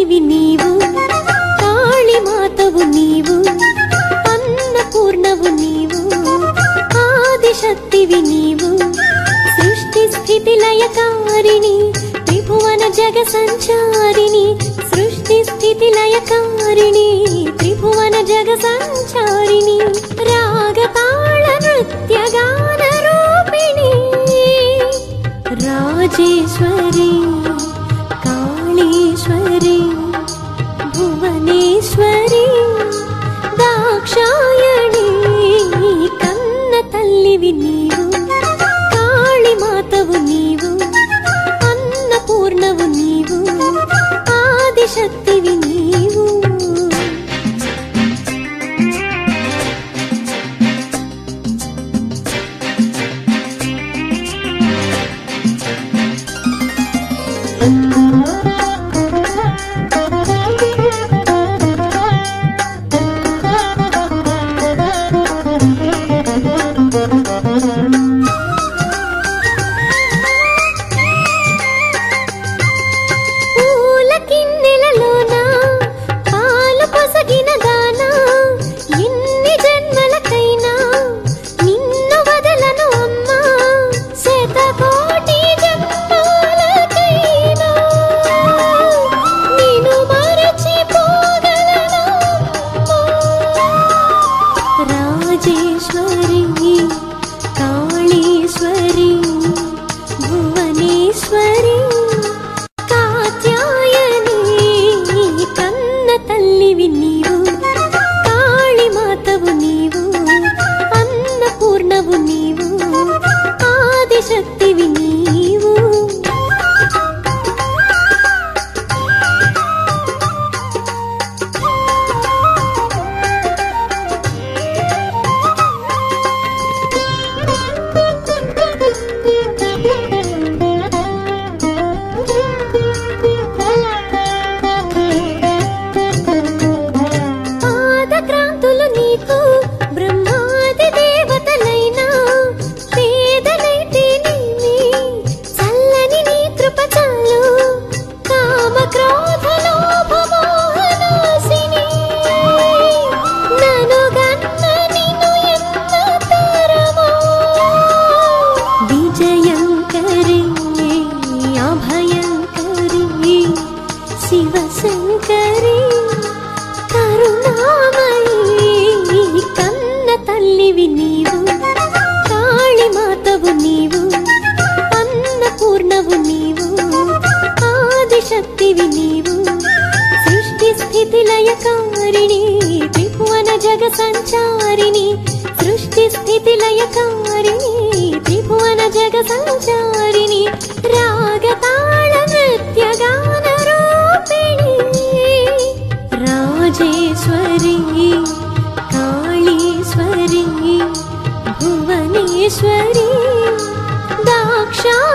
తల్లివి నీవు, కాళీమాతవు నీవు, అన్నపూర్ణవు నీవు, ఆదిశక్తివి నీవు, సృష్టి స్థితి లయకారిణి, త్రిభువన జగ సంచారిణి, సృష్టి స్థితి లయకారిణి, త్రిభువన జగ సంచారిణి, రాగతాళ నృత్య గాన రూపిణి, రాజేశ్వరి కాళీశ్వరి భువనేశ్వరి దాక్షాయణి, కన్న తల్లివి నీవు, కాళీమాతవు నీవు, అన్నపూర్ణవు నీవు, ఆదిశక్తివి నీవు. సంచారిణి సృష్టి స్థితి లయకారిణి త్రిభువన జగ సంచారిణి రాగతాళ నృత్య గాన రూపిణి రాజేశ్వరి కాళీశ్వరి భువనేశ్వరి దాక్షా